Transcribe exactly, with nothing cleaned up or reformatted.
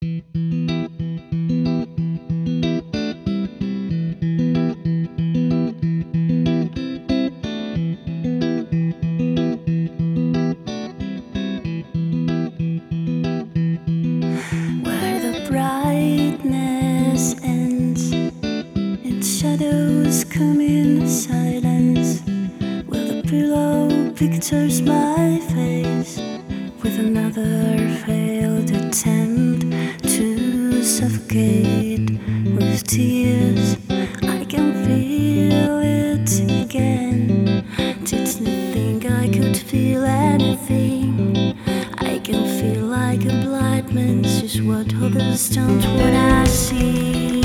Where the brightness ends and shadows come in silence, will the pillow pictures my face with another failed attempt to suffocate with tears. I can feel it again. Didn't think I could feel anything. I can feel like a blind man sees what others don't. What I see